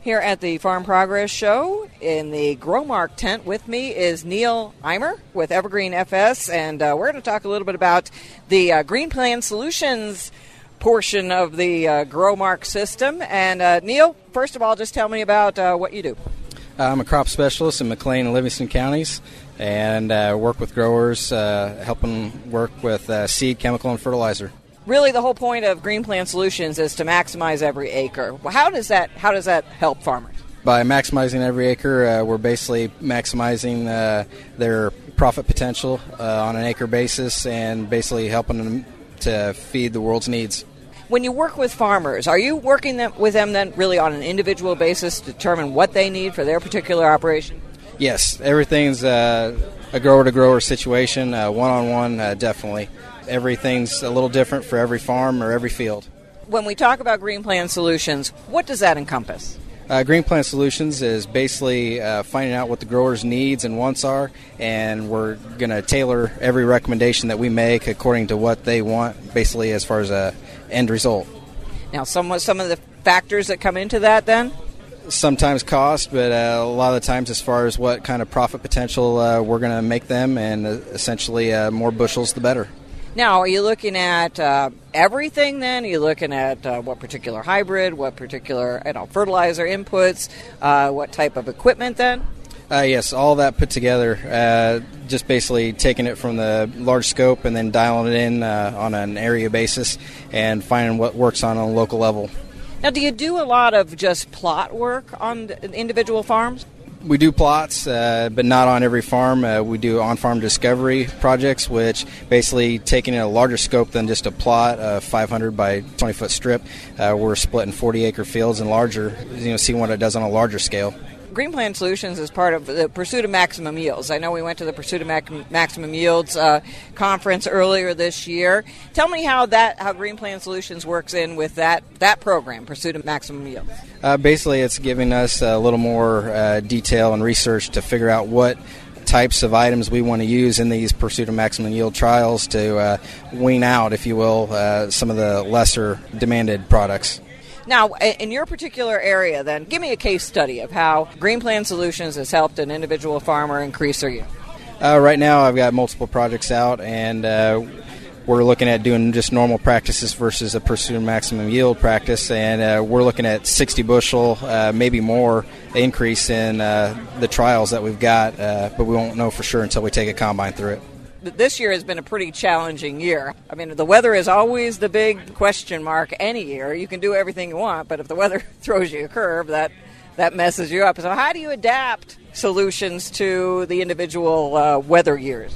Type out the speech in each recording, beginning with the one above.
Here at the Farm Progress Show in the Growmark tent with me is Neil Eimer with Evergreen FS, and we're going to talk a little bit about the Green Plan Solutions portion of the Growmark system. And Neil, first of all, just tell me about what you do. I'm a crop specialist in McLean and Livingston counties, and work with growers, helping work with seed, chemical, and fertilizer. Really, the whole point of Green Plan Solutions is to maximize every acre. How does that help farmers? By maximizing every acre, we're basically maximizing their profit potential on an acre basis, and basically helping them to feed the world's needs. When you work with farmers, are you working with them then really on an individual basis to determine what they need for their particular operation? Yes, everything's a grower-to-grower situation, one-on-one, definitely. Everything's a little different for every farm or every field. When we talk about Green Plan Solutions, what does that encompass? Green Plan Solutions is basically finding out what the grower's needs and wants are, and we're going to tailor every recommendation that we make according to what they want, basically as far as a end result. Now, some of the factors that come into that then? Sometimes cost, but a lot of the times as far as what kind of profit potential we're going to make them, and essentially more bushels the better. Now, are you looking at everything then? Are you looking at what particular hybrid, what particular fertilizer inputs, what type of equipment then? Yes, all that put together, just basically taking it from the large scope and then dialing it in on an area basis and finding what works on a local level. Now, do you do a lot of just plot work on individual farms? We do plots, but not on every farm. We do on-farm discovery projects, which basically taking a larger scope than just a plot, a 500 by 20-foot strip. We're splitting 40-acre fields and larger, seeing what it does on a larger scale. Green Plan Solutions is part of the Pursuit of Maximum Yields. I know we went to the Pursuit of Maximum Yields conference earlier this year. Tell me how Green Plan Solutions works in with that program, Pursuit of Maximum Yields. Basically, it's giving us a little more detail and research to figure out what types of items we want to use in these Pursuit of Maximum Yield trials to wean out, if you will, some of the lesser demanded products. Now, in your particular area, then, give me a case study of how Green Plan Solutions has helped an individual farmer increase their yield. Right now, I've got multiple projects out, and we're looking at doing just normal practices versus a Pursuit of Maximum Yield practice, and we're looking at 60 bushel, maybe more, increase in the trials that we've got, but we won't know for sure until we take a combine through it. This year has been a pretty challenging year. I mean, the weather is always the big question mark any year. You can do everything you want, but if the weather throws you a curve, that messes you up. So how do you adapt solutions to the individual weather years?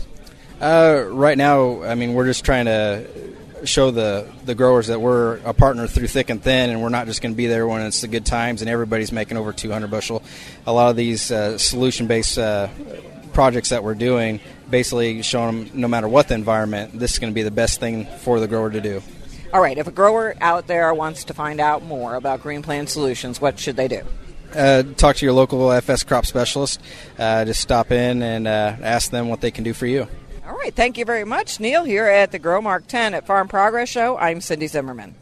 Right now, I mean, we're just trying to show the growers that we're a partner through thick and thin, and we're not just going to be there when it's the good times and everybody's making over 200 bushel. A lot of these solution-based projects that we're doing, basically showing them no matter what the environment, this is going to be the best thing for the grower to do. All right, if a grower out there wants to find out more about Green Plan Solutions, what should they do? Talk to your local FS crop specialist. Just stop in and ask them what they can do for you. All right, thank you very much, Neil. Here at the Growmark 10 at Farm Progress Show, I'm Cindy Zimmerman.